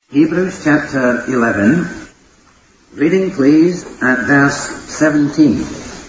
Hebrews chapter 11, reading please at verse 17.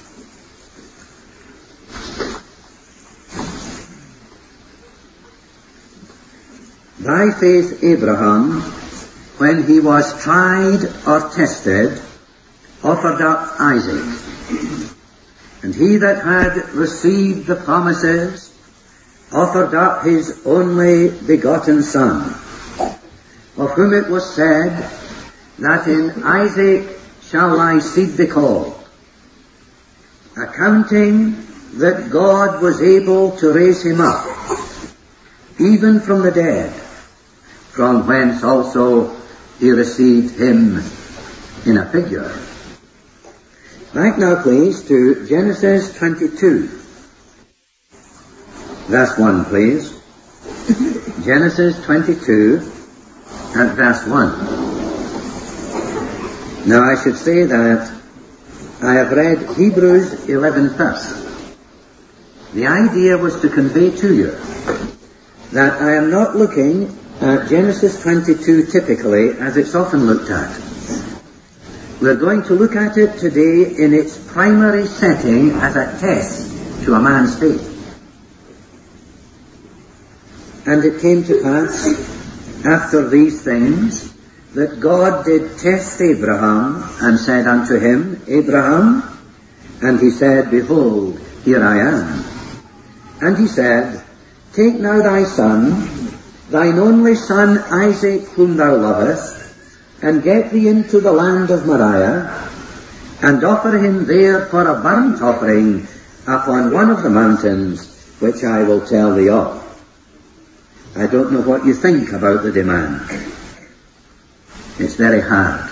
By faith Abraham, when he was tried or tested, offered up Isaac. And he that had received the promises offered up his only begotten son, of whom it was said, that in Isaac shall thy seed be called, accounting that God was able to raise him up, even from the dead, from whence also he received him in a figure. Back now please to Genesis 22. Verse 1 please. Genesis 22 and verse 1. Now I should say that I have read Hebrews 11 first. The idea was to convey to you that I am not looking at Genesis 22 typically as it's often looked at. We're going to look at it today in its primary setting as a test to a man's faith. And it came to pass, after these things, that God did test Abraham, and said unto him, Abraham, and he said, Behold, here I am. And he said, Take now thy son, thine only son Isaac, whom thou lovest, and get thee into the land of Moriah, and offer him there for a burnt offering upon one of the mountains, which I will tell thee of. I don't know what you think about the demand. It's very hard.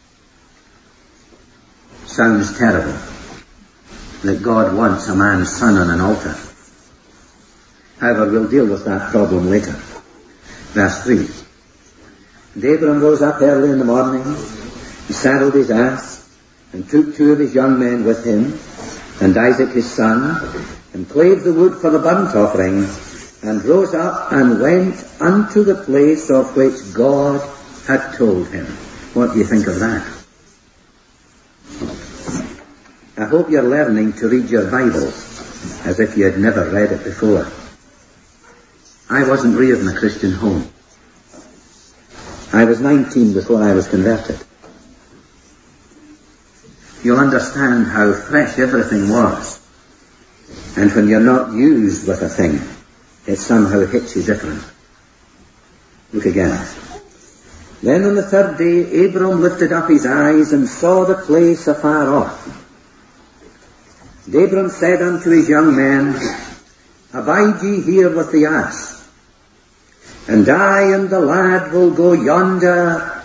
Sounds terrible that God wants a man's son on an altar. However, we'll deal with that problem later. Verse 3. And Abram rose up early in the morning, he saddled his ass, and took 2 of his young men with him, and Isaac his son, and clave the wood for the burnt offering, and rose up and went unto the place of which God had told him. What do you think of that? I hope you're learning to read your Bible as if you had never read it before. I wasn't reared in a Christian home. I was 19 before I was converted. You'll understand how fresh everything was. And when you're not used with a thing, it somehow hits you different. Look again. Then on the 3rd day, Abram lifted up his eyes and saw the place afar off. And Abram said unto his young men, Abide ye here with the ass, and I and the lad will go yonder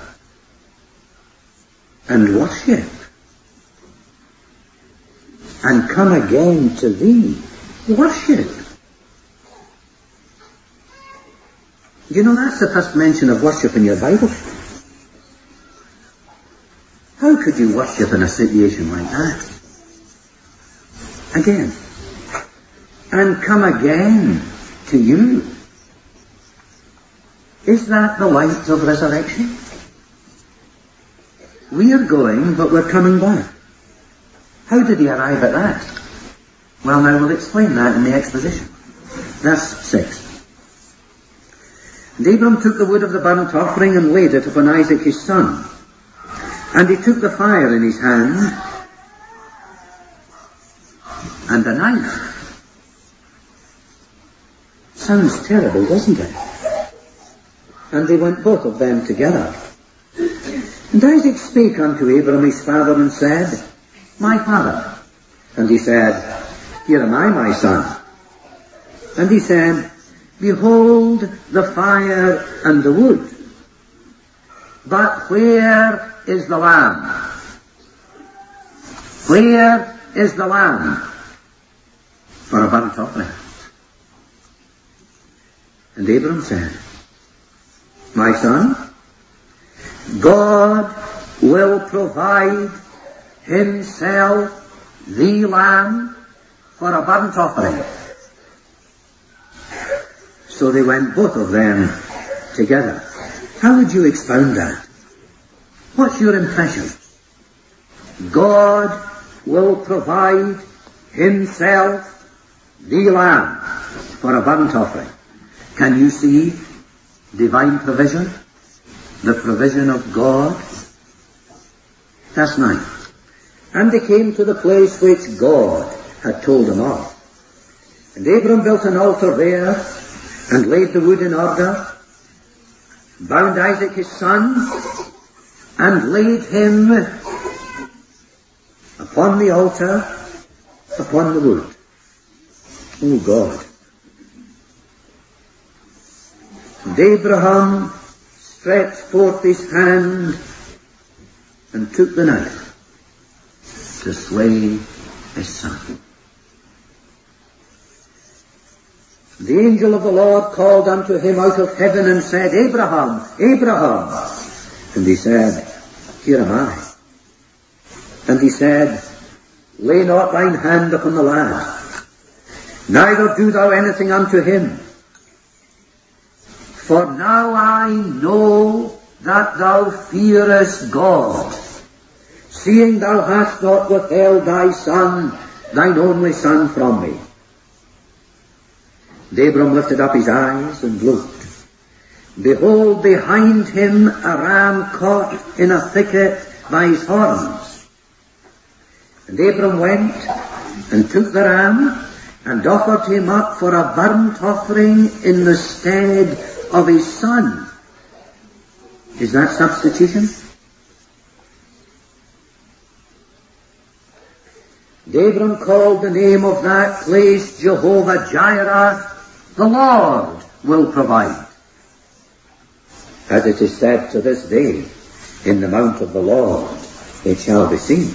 and worship, and come again to thee. Worship. You know, that's the first mention of worship in your Bible. How could you worship in a situation like that? Again. And come again to you. Is that the light of resurrection? We are going, but we're coming back. How did he arrive at that? Well, now we'll explain that in the exposition. Verse 6. And Abram took the wood of the burnt offering and laid it upon Isaac his son. And he took the fire in his hand and a knife. Sounds terrible, doesn't it? And they went both of them together. And Isaac spake unto Abram his father and said, My father. And he said, Here am I, my son. And he said, Behold the fire and the wood, but where is the lamb? Where is the lamb for a burnt offering? And Abram said, My son, God will provide himself the lamb for a burnt offering. So they went both of them together. How would you expound that? What's your impression? God will provide himself the lamb for a burnt offering. Can you see divine provision? The provision of God? Verse 9. And they came to the place which God had told them of. And Abram built an altar there, and laid the wood in order, bound Isaac his son, and laid him upon the altar, upon the wood. Oh God. And Abraham stretched forth his hand and took the knife to slay his son. The angel of the Lord called unto him out of heaven and said, Abraham, Abraham. And he said, Here am I. And he said, Lay not thine hand upon the lad, neither do thou anything unto him. For now I know that thou fearest God, seeing thou hast not withheld thy son, thine only son, from me. And Abram lifted up his eyes and looked. Behold, behind him a ram caught in a thicket by his horns. And Abram went and took the ram and offered him up for a burnt offering in the stead of his son. Is that substitution? And Abram called the name of that place Jehovah Jireh, the Lord will provide. As it is said to this day, in the mount of the Lord it shall be seen.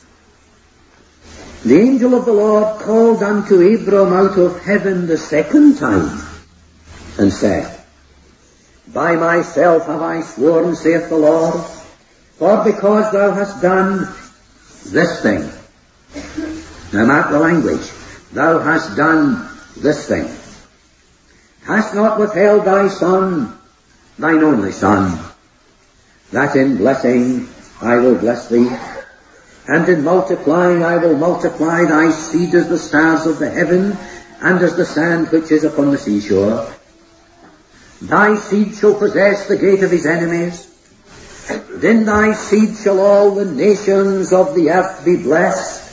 The angel of the Lord called unto Abram out of heaven the second time, and said, By myself have I sworn, saith the Lord, for because thou hast done this thing. Now mark the language. Thou hast done this thing. Hast not withheld thy son, thine only son, that in blessing I will bless thee, and in multiplying I will multiply thy seed as the stars of the heaven, and as the sand which is upon the seashore. Thy seed shall possess the gate of his enemies, and in thy seed shall all the nations of the earth be blessed,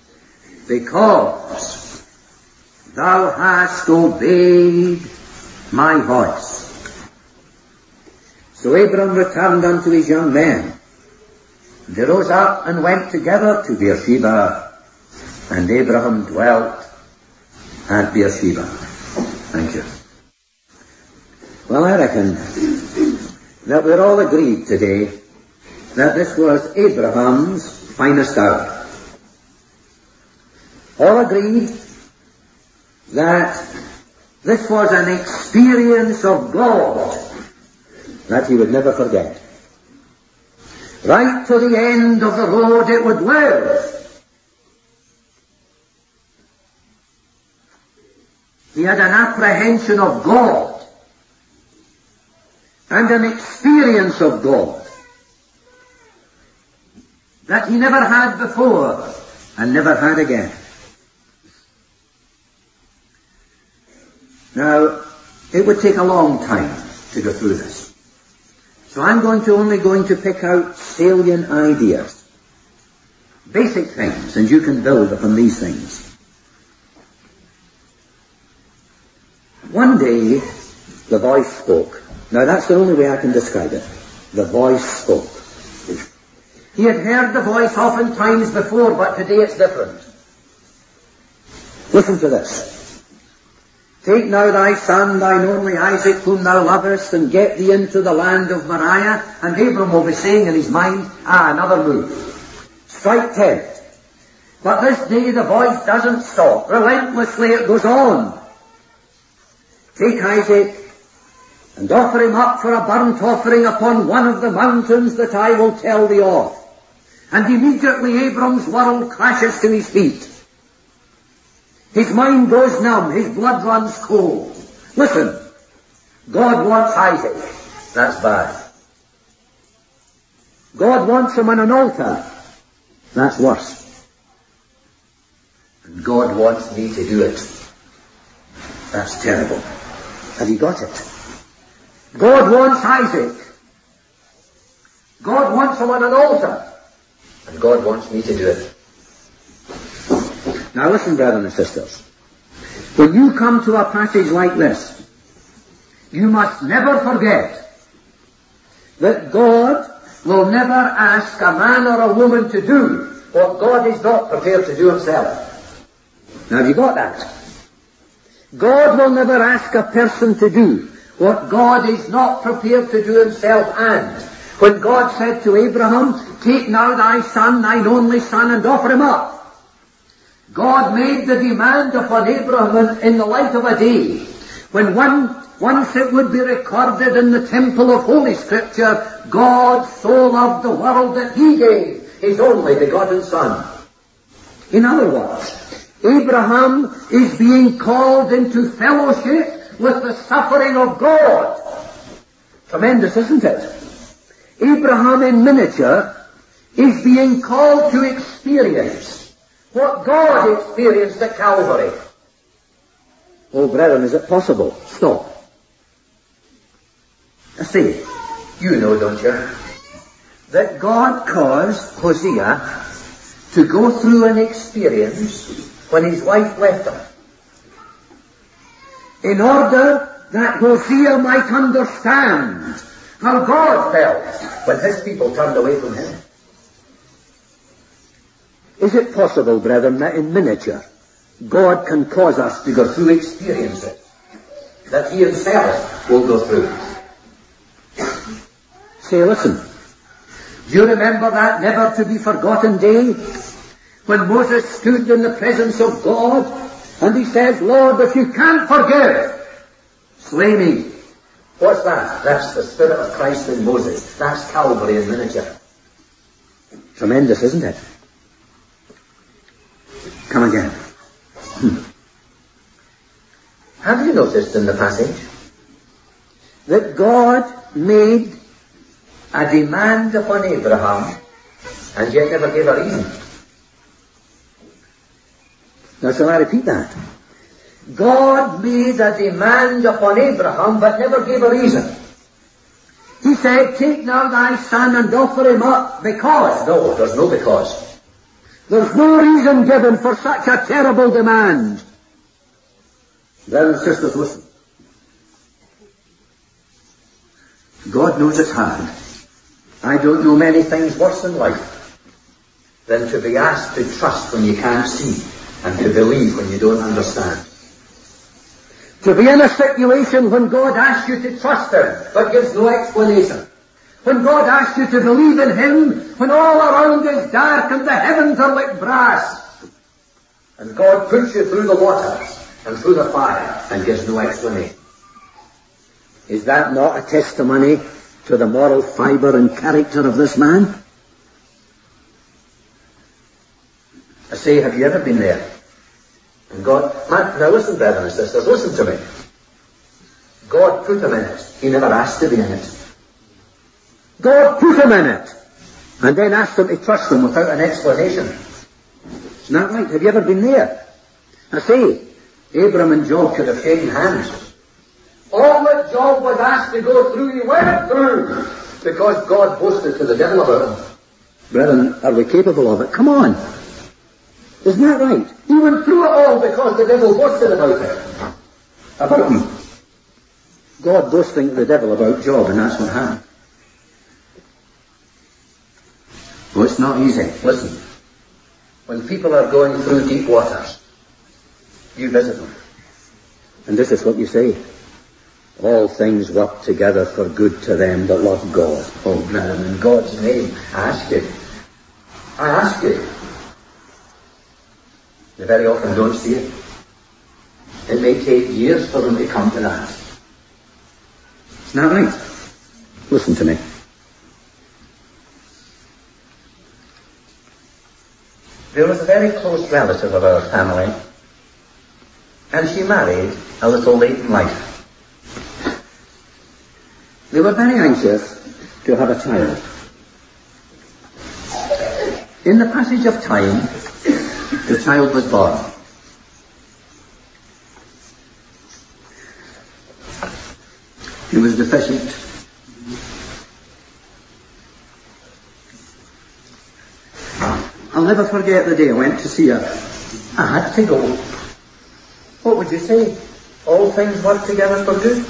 because thou hast obeyed my voice. So Abram returned unto his young men. They rose up and went together to Beersheba, and Abraham dwelt at Beersheba. Thank you. Well, I reckon that we're all agreed today that this was Abraham's finest hour. All agreed that this was an experience of God that he would never forget. Right to the end of the road it would live. He had an apprehension of God and an experience of God that he never had before and never had again. Now, it would take a long time to go through this. So I'm only going to pick out salient ideas, basic things, and you can build upon these things. One day, the voice spoke. Now that's the only way I can describe it. The voice spoke. He had heard the voice oftentimes before, but today it's different. Listen to this. Take now thy son, thine only Isaac, whom thou lovest, and get thee into the land of Moriah. And Abram will be saying in his mind, another move. Strike tent. But this day the voice doesn't stop. Relentlessly it goes on. Take Isaac and offer him up for a burnt offering upon one of the mountains that I will tell thee of. And immediately Abram's world crashes to his feet. His mind goes numb, his blood runs cold. Listen, God wants Isaac. That's bad. God wants him on an altar. That's worse. And God wants me to do it. That's terrible. Have you got it? God wants Isaac. God wants him on an altar. And God wants me to do it. Now listen, brothers and sisters. When you come to a passage like this, you must never forget that God will never ask a man or a woman to do what God is not prepared to do himself. Now have you got that? God will never ask a person to do what God is not prepared to do himself. And when God said to Abraham, take now thy son, thine only son, and offer him up, God made the demand upon Abraham in the light of a day when once it would be recorded in the temple of Holy Scripture, God so loved the world that he gave his only begotten Son. In other words, Abraham is being called into fellowship with the suffering of God. Tremendous, isn't it? Abraham in miniature is being called to experience what God experienced at Calvary. Oh, brethren, is it possible? Stop. I say, you know, don't you, that God caused Hosea to go through an experience when his wife left him, in order that Hosea might understand how God felt when his people turned away from him. Is it possible, brethren, that in miniature God can cause us to go through experiences that he himself will go through? Say, listen, do you remember that never to be forgotten day when Moses stood in the presence of God and he says, Lord, if you can't forgive, slay me. What's that? That's the Spirit of Christ in Moses. That's Calvary in miniature. Tremendous, isn't it? Come again. Have you noticed in the passage that God made a demand upon Abraham and yet never gave a reason? Now shall I repeat that? God made a demand upon Abraham but never gave a reason. He said, take now thy son and offer him up because. No, there's no because. There's no reason given for such a terrible demand. Brothers and sisters, listen. God knows it's hard. I don't know many things worse in life than to be asked to trust when you can't see and to believe when you don't understand. To be in a situation when God asks you to trust him but gives no explanation. When God asks you to believe in him when all around is dark and the heavens are like brass. And God puts you through the waters and through the fire and gives no explanation. Is that not a testimony to the moral fibre and character of this man? I say, have you ever been there? And God, now listen, brothers and sisters, listen to me. God put him in it. He never asked to be in it. God put him in it, and then asked him to trust him without an explanation. Isn't that right? Have you ever been there? I say, Abram and Job could have shaken hands. All that Job was asked to go through, he went through, because God boasted to the devil about him. Brethren, are we capable of it? Come on. Isn't that right? He went through it all because the devil boasted about it. About him. God boasting to the devil about Job, and that's what happened. Well, it's not easy. Listen. When people are going through deep waters, you visit them. And this is what you say. All things work together for good to them that love God. Oh, man, in God's name, I ask you. I ask you. They very often don't see it. It may take years for them to come to that. Isn't that right? Listen to me. There was a very close relative of our family, and she married a little late in life. They were very anxious to have a child. In the passage of time, the child was born. He was deficient. I'll never forget the day I went to see her. I had to go. What would you say? All things work together for good?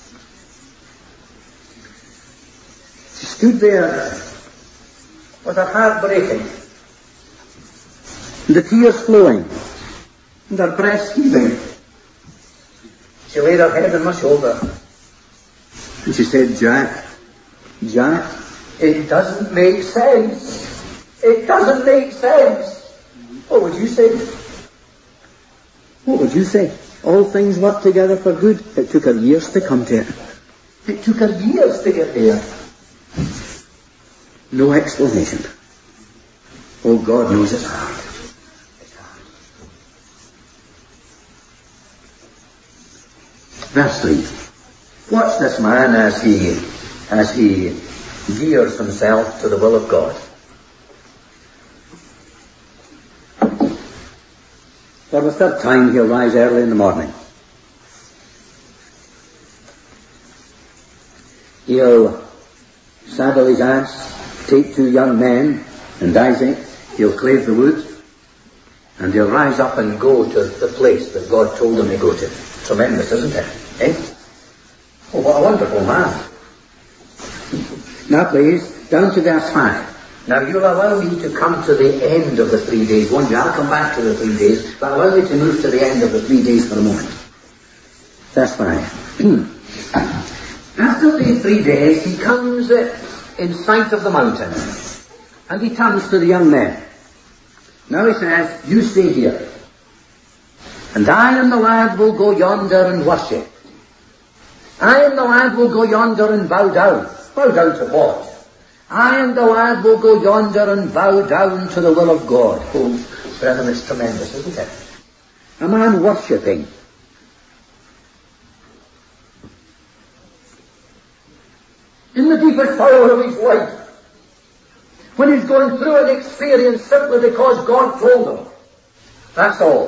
She stood there with her heart breaking, the tears flowing, and her breast heaving. She laid her head on my shoulder, and she said, Jack, it doesn't make sense. It doesn't make sense. What would you say? What would you say? All things work together for good. It took her years to come to it. It took her years to get there. No explanation. Oh, God knows it's hard. It's hard. Verse 3. Watch this man as he gears himself to the will of God. For the third time he'll rise early in the morning. He'll saddle his ass, take 2 young men and Isaac. He'll clave the wood, and he'll rise up and go to the place that God told him to go to. Tremendous, isn't it? Eh? Oh, what a wonderful man. Now please, down to verse 5. Now you'll allow me to come to the end of the 3 days. One day I'll come back to the 3 days, but allow me to move to the end of the 3 days for a moment. Verse 5. After the 3 days, he comes in sight of the mountain, and he turns to the young men. Now he says, you stay here, and I and the lad will go yonder and worship. I and the lad will go yonder and bow down. Bow down to what? I and the lad will go yonder and bow down to the will of God. Oh, brethren, it's tremendous, isn't it? A man worshipping. In the deepest sorrow of his life, when he's going through an experience simply because God told him. That's all.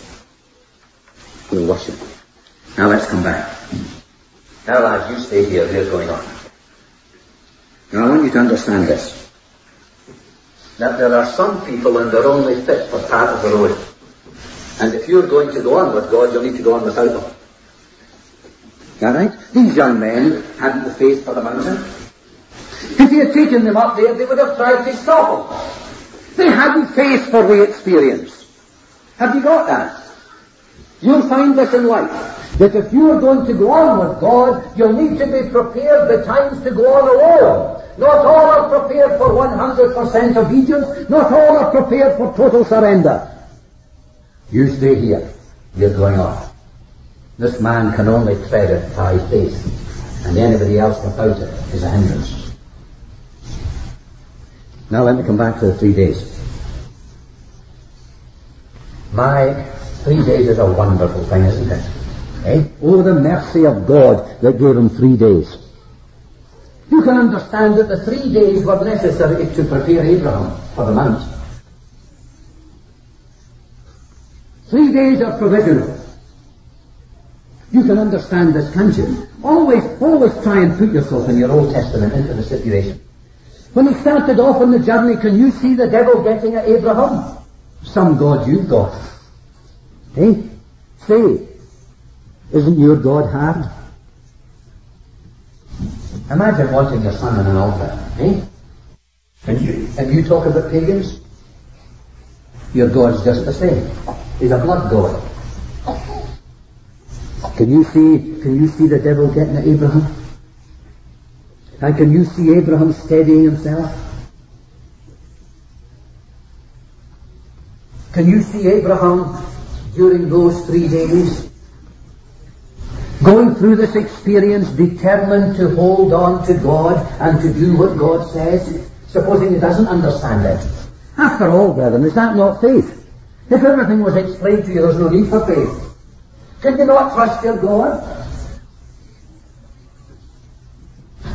We'll worship. Now let's come back. Now lads, you stay here. Here's going on. Now I want you to understand this. That there are some people and they're only fit for part of the road. And if you're going to go on with God, you'll need to go on without them. Alright? These young men hadn't the faith for the mountain. If he had taken them up there, they would have tried to stop him. They hadn't faith for the experience. Have you got that? You'll find this in life. That if you are going to go on with God, you'll need to be prepared the times to go on alone. Not all are prepared for 100% obedience. Not all are prepared for total surrender. You stay here. You're going on. This man can only tread it by faith, and anybody else without it is a hindrance. Now let me come back to the 3 days. My 3 days is a wonderful thing, isn't it? Eh? Oh, the mercy of God that gave him 3 days. You can understand that the 3 days were necessary to prepare Abraham for the mount. 3 days are provisional. You can understand this, can't you? Always try and put yourself in your Old Testament into the situation. When he started off on the journey, can you see the devil getting at Abraham? Some God you've got. Eh? Say, isn't your God hard? Imagine wanting your son on an altar, eh? And you talk about pagans? Your God's just the same. He's a blood God. Can you see the devil getting at Abraham? And can you see Abraham steadying himself? Can you see Abraham during those 3 days going through this experience determined to hold on to God and to do what God says, supposing he doesn't understand it? After all, brethren, is that not faith? If everything was explained to you, there's no need for faith. Can you not trust your God?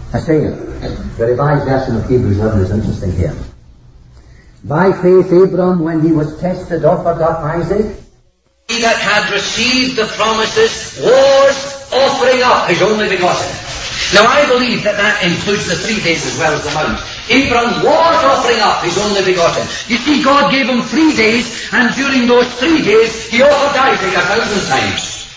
I say, the revised version of Hebrews 11 is interesting here. By faith Abram, when he was tested, offered up Isaac. He that had received the promises was offering up his only begotten. Now I believe that includes the 3 days as well as the mount. Abram was offering up his only begotten. You see, God gave him 3 days, and during those 3 days he offered Isaac 1,000 times.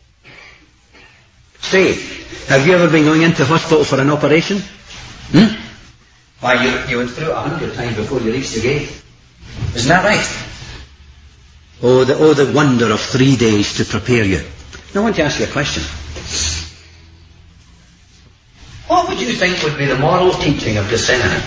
Say, have you ever been going into hospital for an operation? Why, you went through it 100 times before you reached the gate. Isn't that right? Oh, the wonder of 3 days to prepare you. Now I want to ask you a question. What would you think would be the moral teaching of Gethsemane?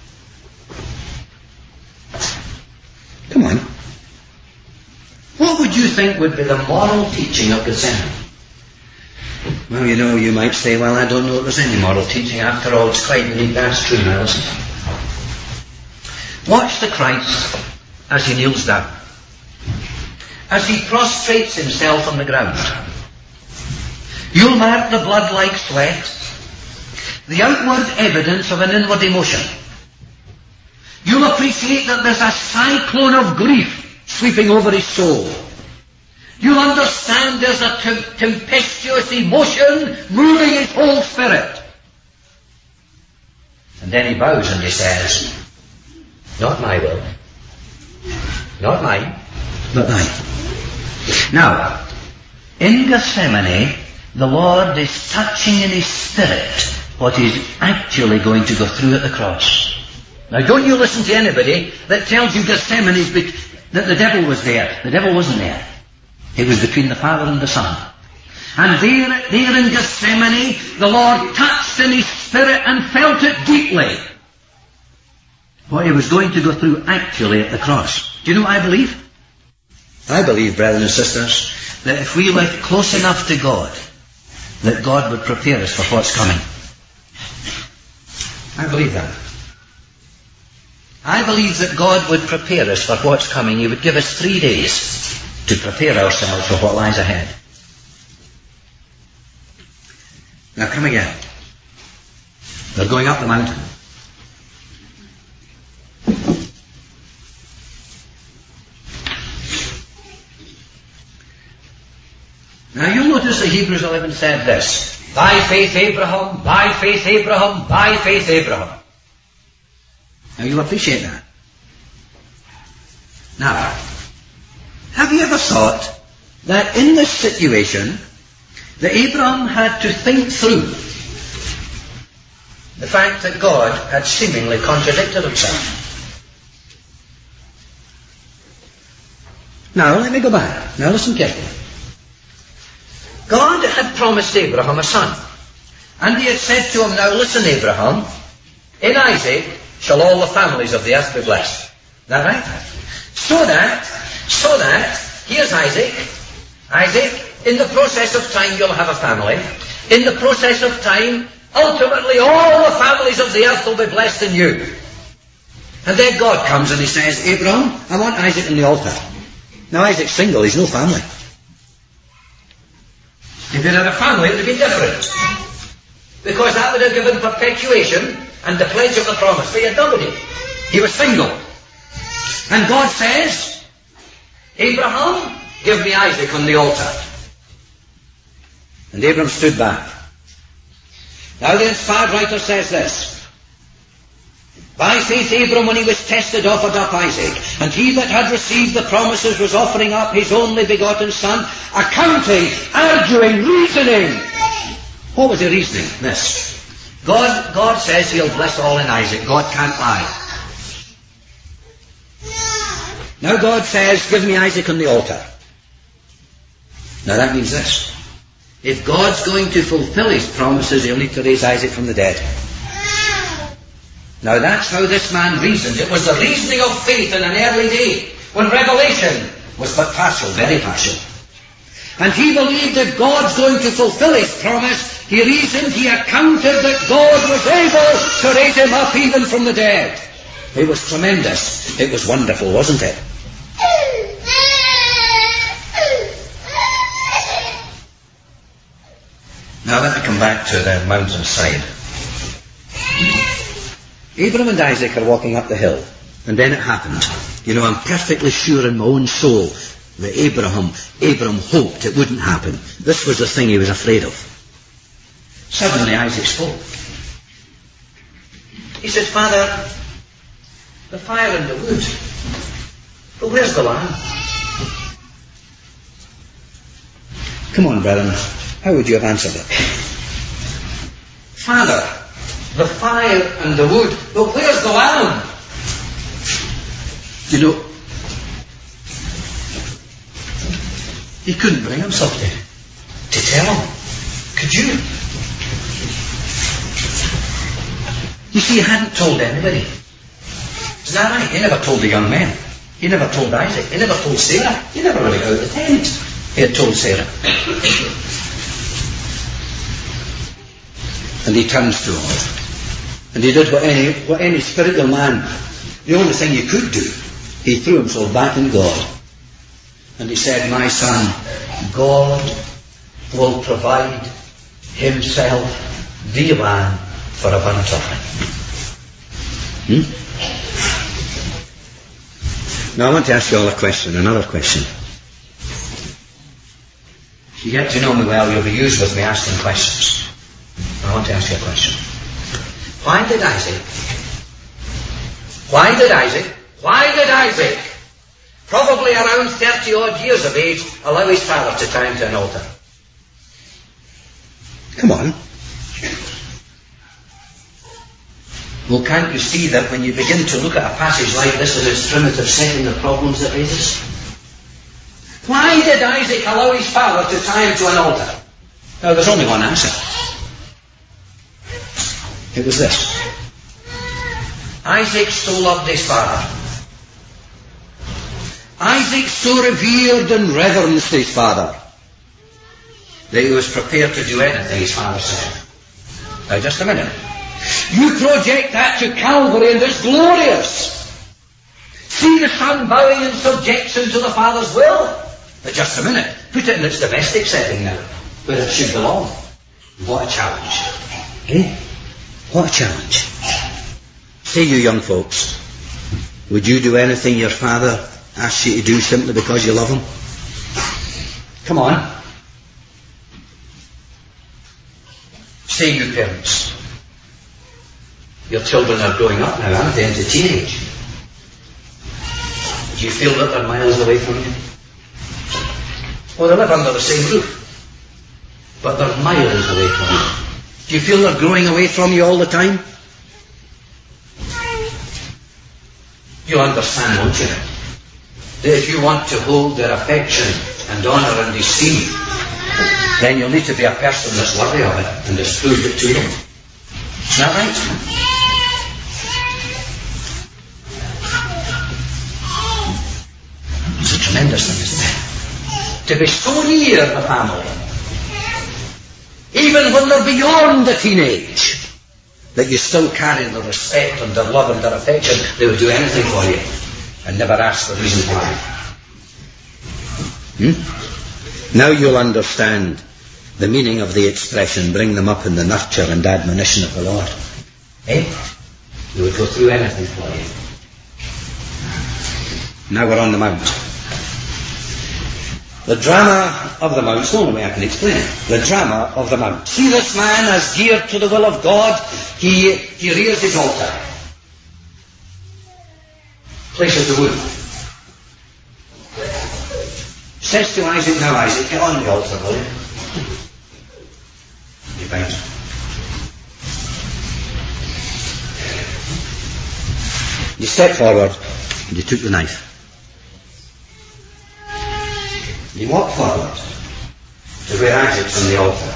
Come on. What would you think would be the moral teaching of Gethsemane? Well, you might say, well, I don't know if there's any moral teaching. After all, it's quite unique. That's true now, isn't it? Watch the Christ as he kneels down. As he prostrates himself on the ground. You'll mark the blood like sweat, the outward evidence of an inward emotion. You'll appreciate that there's a cyclone of grief sweeping over his soul. You'll understand there's a tempestuous emotion moving his whole spirit. And then he bows and he says, not my will, not mine, but thine. Now, in Gethsemane, the Lord is touching in his spirit what he's actually going to go through at the cross. Now, don't you listen to anybody that tells you Gethsemane is that the devil was there. The devil wasn't there. It was between the Father and the Son. And there in Gethsemane, the Lord touched in his spirit and felt it deeply. What he was going to go through actually at the cross. Do you know what I believe? I believe, brothers and sisters, that if we live close enough to God, that God would prepare us for what's coming. I believe that. I believe that God would prepare us for what's coming. He would give us 3 days to prepare ourselves for what lies ahead. Now come again. They're going up the mountain. Now you'll notice that Hebrews 11 said this. By faith Abraham, by faith Abraham, by faith Abraham. Now you'll appreciate that. Now, have you ever thought that in this situation that Abraham had to think through the fact that God had seemingly contradicted himself? Now, let me go back. Now listen carefully. God had promised Abraham a son. And he had said to him, now listen, Abraham, in Isaac shall all the families of the earth be blessed. Is that right? So that, here's Isaac. Isaac, in the process of time you'll have a family. In the process of time, ultimately all the families of the earth will be blessed in you. And then God comes and he says, Abraham, I want Isaac on the altar. Now Isaac's single, he's no family. If he'd had a family, it would have been different. Because that would have given perpetuation and the pledge of the promise. But he had nobody. He was single. And God says, Abraham, give me Isaac on the altar. And Abraham stood back. Now the inspired writer says this. By faith Abraham, when he was tested, offered up Isaac. And he that had received the promises was offering up his only begotten son, accounting, arguing, reasoning. What was the reasoning? This. God says he'll bless all in Isaac. God can't lie. Now God says, give me Isaac on the altar. Now that means this. If God's going to fulfill his promises, he'll need to raise Isaac from the dead. Now that's how this man reasoned. It was the reasoning of faith in an early day, when revelation was but partial, very partial. And he believed if God's going to fulfill his promise, he reasoned, he accounted that God was able to raise him up even from the dead. It was tremendous. It was wonderful, wasn't it? Now let me come back to the mountainside. Abraham and Isaac are walking up the hill, and then it happened. You know, I'm perfectly sure in my own soul that Abraham hoped it wouldn't happen. This was the thing he was afraid of. Suddenly Isaac spoke. He said, Father, the fire and the wood, but where's the lamb? Come on, brethren, how would you have answered it? Father, the fire and the wood, but where's the lamb? You know, he couldn't bring himself to tell him. Could you? You see, he hadn't told anybody. Isn't that right? He never told the young men. He never told Isaac. He never told Sarah. He never really got out the tent. He had told Sarah. And he turns to God. And he did what any spiritual man, the only thing he could do, he threw himself back in God. And he said, my son, God will provide himself the lamb for a burnt offering. Now I want to ask you all a question, another question. If you get to know me well, you'll be used with me asking questions. I want to ask you a question. Why did Isaac, probably around 30 odd years of age, allow his father to tie him to an altar? Come on. Well, can't you see that when you begin to look at a passage like this in its primitive setting, the problems it raises? Why did Isaac allow his father to tie him to an altar? Now, there's only one answer. It was this. Isaac so loved his father. Isaac so revered and reverenced his father that he was prepared to do anything his father said. Now, just a minute. You project that to Calvary and it's glorious. See the son bowing in subjection to the father's will. But just a minute. Put it in its domestic setting now, where it should belong. What a challenge. Eh? What a challenge. Say, you young folks, would you do anything your father asks you to do simply because you love him? Come on. Say, you parents, your children are growing up now, aren't they, into teenage? Do you feel that they're miles away from you? Well, they live under the same roof, but they're miles away from you. Do you feel they're growing away from you all the time? You'll understand, won't you, that if you want to hold their affection and honour and esteem, then you'll need to be a person that's worthy of it and has proved it to them. Isn't that right? It's a tremendous thing, isn't it? To be so near the family, even when they're beyond the teenage, that you still carry their respect and their love and their affection. They would do anything for you and never ask the reason why. Now you'll understand the meaning of the expression, bring them up in the nurture and admonition of the Lord. Eh? They would go through anything for you. Now we're on the mount. The drama of the mount, it's the only way I can explain it. The drama of the mount. See this man as geared to the will of God, he rears his altar. Places the wood. Says to Isaac, now Isaac, get on the altar, will you? He bows. You step forward and you took the knife. You walk forward to where Isaac's on the altar.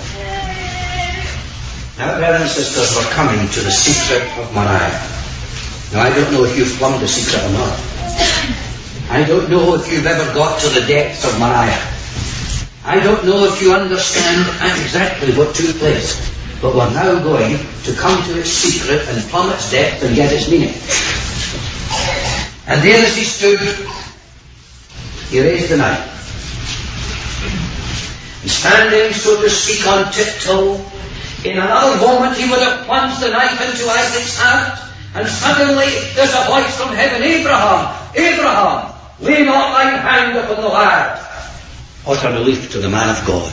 Now, brothers and sisters, we're coming to the secret of Moriah. Now, I don't know if you've plumbed the secret or not. I don't know if you've ever got to the depths of Moriah. I don't know if you understand exactly what took place. But we're now going to come to its secret and plumb its depth and get its meaning. And there as he stood, he raised the knife. And standing, so to speak, on tiptoe, In another moment he would have plunged the knife into Isaac's hand, and suddenly there's a voice from heaven, Abraham, Abraham, lay not thine hand upon the lad. What a relief to the man of God.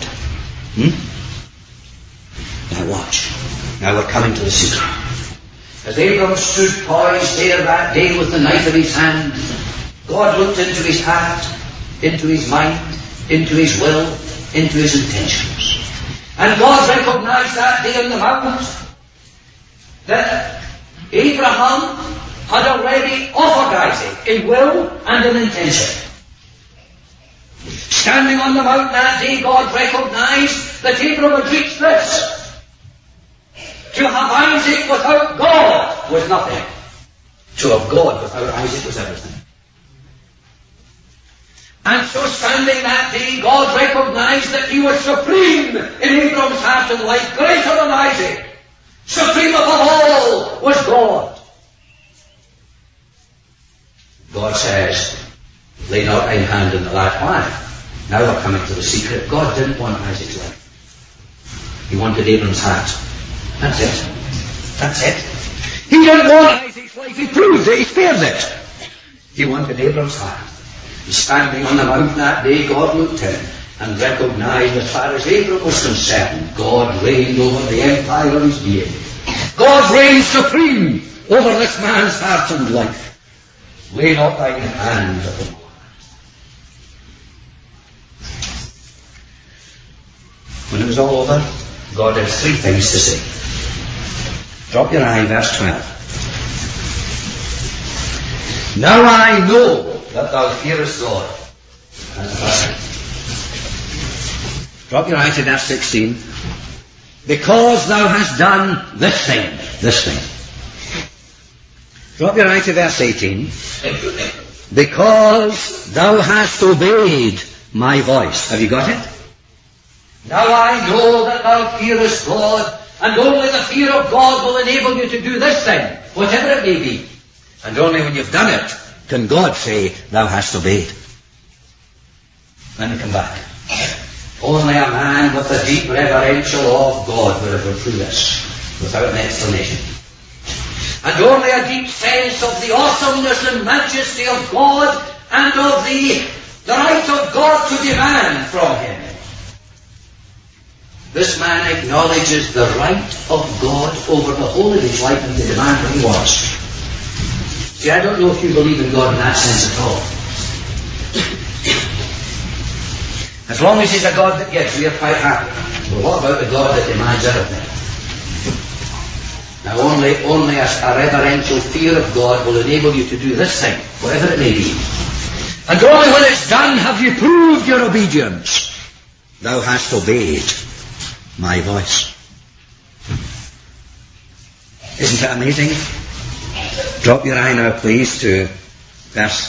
Now watch. Now we're coming to the secret. As Abraham stood poised there that day with the knife in his hand, God looked into his heart, into his mind, into his will, into his intentions. And God recognized that day on the mount that Abraham had already offered Isaac in will and in intention. Standing on the mount that day, God recognized that Abraham had reached this. To have Isaac without God was nothing. To have God without Isaac was everything. And so standing that day, God recognized that he was supreme in Abraham's heart and life, greater than Isaac. Supreme above all was God. God says, lay not thine hand on the lad. Why? Now we're coming to the secret. God didn't want Isaac's life. He wanted Abraham's heart. That's it. That's it. He didn't want Isaac's life. He proved it. He spared it. He wanted Abraham's heart. Standing on the mountain that day, God looked in and recognized, as far as Abraham was concerned, God reigned over the empire of his being. God reigned supreme over this man's heart and life. Lay not thine hand upon the lad. When it was all over, God had three things to say. Drop your eye, verse 12. Now I know that thou fearest God. That's the first thing. Drop your eye to verse 16. Because thou hast done this thing. This thing. Drop your eye to verse 18. Because thou hast obeyed my voice. Have you got it? Now I know that thou fearest God, and only the fear of God will enable you to do this thing, whatever it may be. And only when you've done it can God say, thou hast obeyed. Let me come back. Only a man with a deep reverential awe of God would have gone through this without an explanation. And only a deep sense of the awesomeness and majesty of God and of the right of God to demand from him. This man acknowledges the right of God over the whole of his life and to demand what he wants. See, I don't know if you believe in God in that sense at all. As long as he's a God that gives, we are quite happy. But what about the God that demands everything? Now only a reverential fear of God will enable you to do this thing, whatever it may be. And only when it's done have you proved your obedience. Thou hast obeyed my voice. Isn't that amazing? Drop your eye now, please, to verse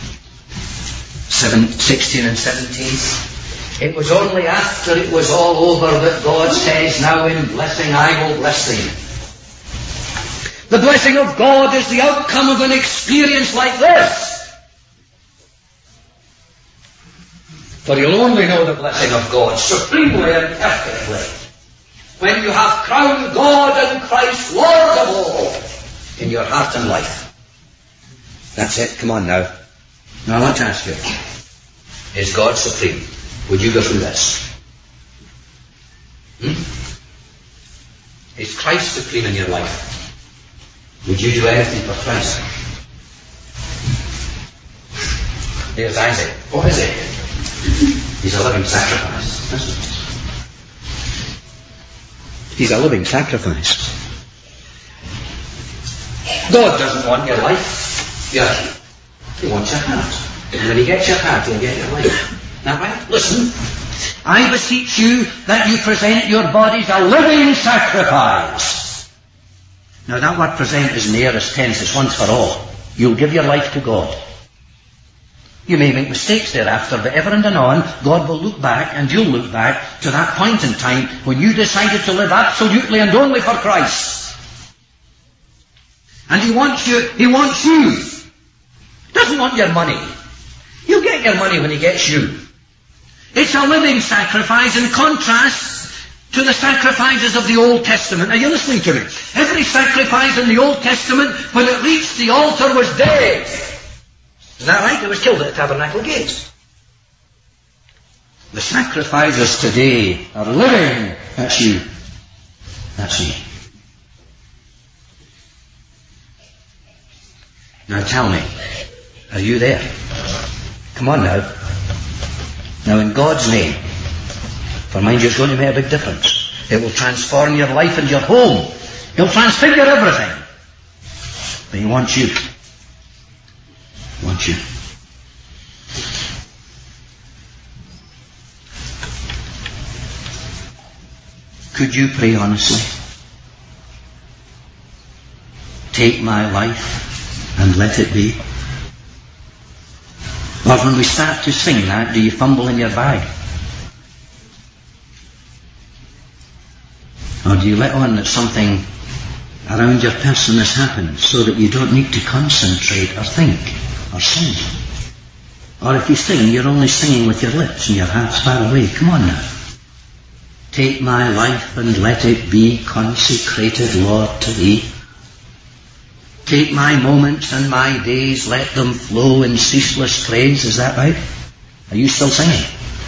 16 and 17. It was only after it was all over that God says, now in blessing I will bless thee. The blessing of God is the outcome of an experience like this. For you'll only know the blessing of God supremely and perfectly when you have crowned God and Christ Lord of all in your heart and life. That's it. Come on now. Now I want to ask you, is God supreme? Would you go through this? Is Christ supreme in your life? Would you do anything for Christ? Here's Isaac. What is it? He's a living sacrifice. He's a living sacrifice. God doesn't want your life. Yeah. He wants your heart. And when he gets your heart, he'll get your life. Now, right? Listen. I beseech you that you present your bodies a living sacrifice. Now, that word present is in the aorist tense. It's once for all. You'll give your life to God. You may make mistakes thereafter, but ever and anon, God will look back, and you'll look back to that point in time when you decided to live absolutely and only for Christ. And He wants you. He wants you. He doesn't want your money. You'll get your money when He gets you. It's a living sacrifice. In contrast, to the sacrifices of the Old Testament. Are you listening to me? Every sacrifice in the Old Testament, when it reached the altar, was dead. Is that right? It was killed at the tabernacle gates. The sacrifices today are living. That's you. That's me. Now tell me, are you there? Come on now. Now in God's name, for mind you, it's going to make a big difference. It will transform your life and your home. It'll transfigure everything. But He wants you. He wants you. Could you pray honestly? Take my life and let it be. Or when we start to sing that, do you fumble in your bag? Or do you let on that something around your person has happened so that you don't need to concentrate or think or sing? Or if you sing, you're only singing with your lips and your heart's far away. Come on now. Take my life and let it be consecrated, Lord, to Thee. Take my moments and my days, let them flow in ceaseless praise. Is that right? Are you still singing?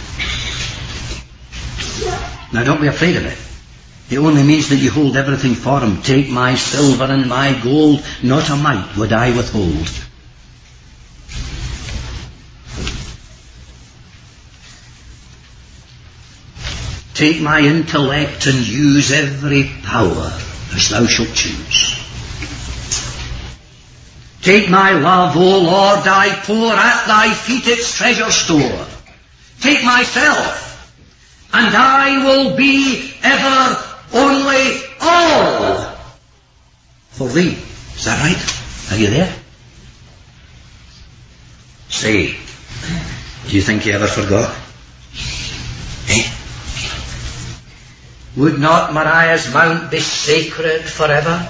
Now don't be afraid of it. It only means that you hold everything for Him. Take my silver and my gold, not a mite would I withhold. Take my intellect and use every power as Thou shalt choose. Take my love, O Lord, I pour at Thy feet its treasure store. Take myself, and I will be ever only all for Thee. Is that right? Are you there? Say, do you think you ever forgot? Eh? Would not Moriah's mount be sacred forever?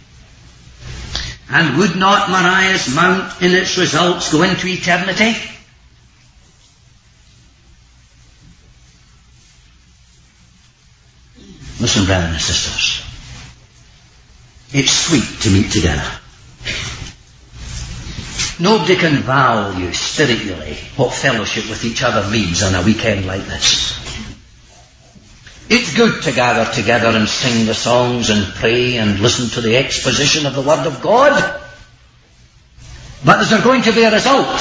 And would not Moriah's mount in its results go into eternity? Listen, brothers and sisters. It's sweet to meet together. Nobody can value spiritually what fellowship with each other means on a weekend like this. It's good to gather together and sing the songs and pray and listen to the exposition of the Word of God. But is there going to be a result?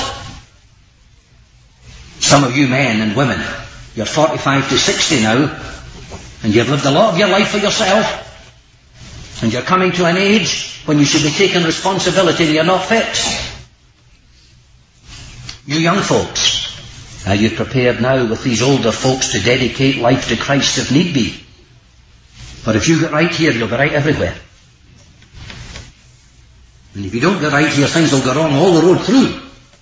Some of you men and women, you're 45 to 60 now, and you've lived a lot of your life for yourself, and you're coming to an age when you should be taking responsibility and you're not fit. You young folks, are you prepared now with these older folks to dedicate life to Christ if need be? For if you get right here, you'll be right everywhere. And if you don't get right here, things will go wrong all the road through.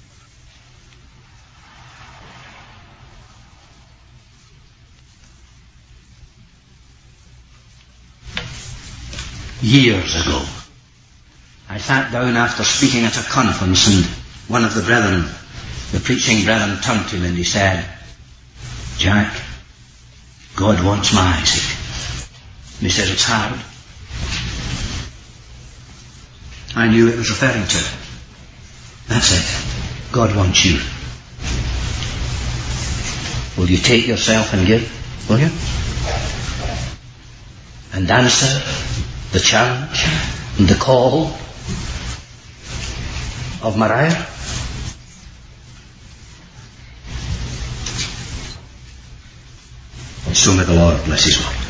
Years ago, I sat down after speaking at a conference, and one of the brethren, the preaching brethren, turned to me and he said, "Jack, God wants my Isaac." And he said, "It's hard." I knew it was referring to. That's it. God wants you. Will you take yourself and give? Will you? And answer the challenge and the call of Moriah? So may the Lord bless His word.